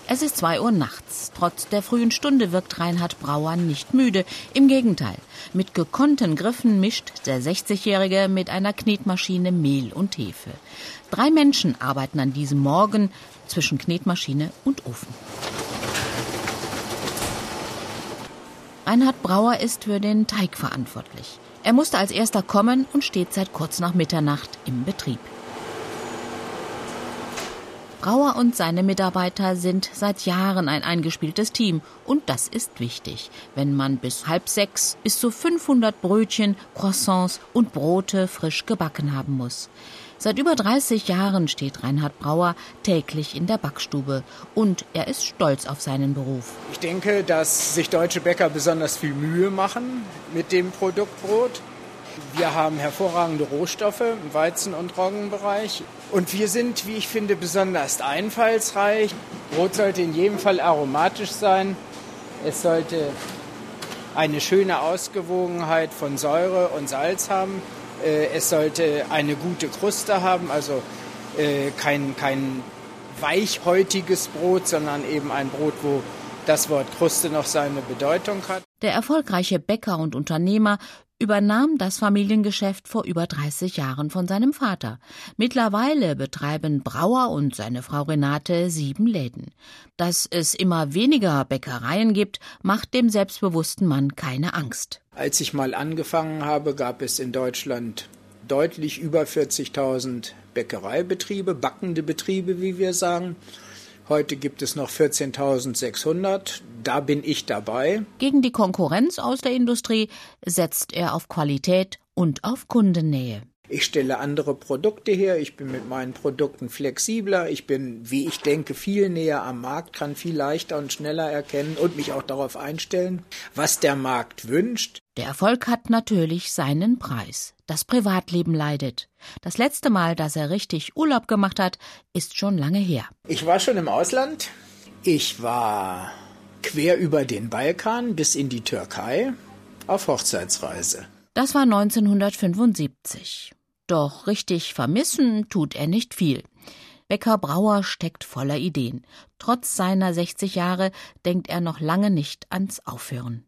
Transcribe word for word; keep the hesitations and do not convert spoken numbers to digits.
Es ist zwei Uhr nachts. Trotz der frühen Stunde wirkt Reinhard Brauer nicht müde. Im Gegenteil. Mit gekonnten Griffen mischt der sechzigjährige mit einer Knetmaschine Mehl und Hefe. Drei Menschen arbeiten an diesem Morgen zwischen Knetmaschine und Ofen. Reinhard Brauer ist für den Teig verantwortlich. Er musste als erster kommen und steht seit kurz nach Mitternacht im Betrieb. Brauer und seine Mitarbeiter sind seit Jahren ein eingespieltes Team. Und das ist wichtig, wenn man bis halb sechs bis zu fünfhundert Brötchen, Croissants und Brote frisch gebacken haben muss. Seit über dreißig Jahren steht Reinhard Brauer täglich in der Backstube. Und er ist stolz auf seinen Beruf. Ich denke, dass sich deutsche Bäcker besonders viel Mühe machen mit dem Produkt Brot. Wir haben hervorragende Rohstoffe im Weizen- und Roggenbereich. Und wir sind, wie ich finde, besonders einfallsreich. Brot sollte in jedem Fall aromatisch sein. Es sollte eine schöne Ausgewogenheit von Säure und Salz haben. Es sollte eine gute Kruste haben, also kein, kein weichhäutiges Brot, sondern eben ein Brot, wo das Wort Kruste noch seine Bedeutung hat. Der erfolgreiche Bäcker und Unternehmer übernahm das Familiengeschäft vor über dreißig Jahren von seinem Vater. Mittlerweile betreiben Brauer und seine Frau Renate sieben Läden. Dass es immer weniger Bäckereien gibt, macht dem selbstbewussten Mann keine Angst. Als ich mal angefangen habe, gab es in Deutschland deutlich über vierzigtausend Bäckereibetriebe, backende Betriebe, wie wir sagen. Heute gibt es noch vierzehntausendsechshundert, da bin ich dabei. Gegen die Konkurrenz aus der Industrie setzt er auf Qualität und auf Kundennähe. Ich stelle andere Produkte her, ich bin mit meinen Produkten flexibler, ich bin, wie ich denke, viel näher am Markt, kann viel leichter und schneller erkennen und mich auch darauf einstellen, was der Markt wünscht. Der Erfolg hat natürlich seinen Preis. Das Privatleben leidet. Das letzte Mal, dass er richtig Urlaub gemacht hat, ist schon lange her. Ich war schon im Ausland. Ich war quer über den Balkan bis in die Türkei auf Hochzeitsreise. Das war neunzehnhundertfünfundsiebzig. Doch richtig vermissen tut er nicht viel. Bäcker Brauer steckt voller Ideen. Trotz seiner sechzig Jahre denkt er noch lange nicht ans Aufhören.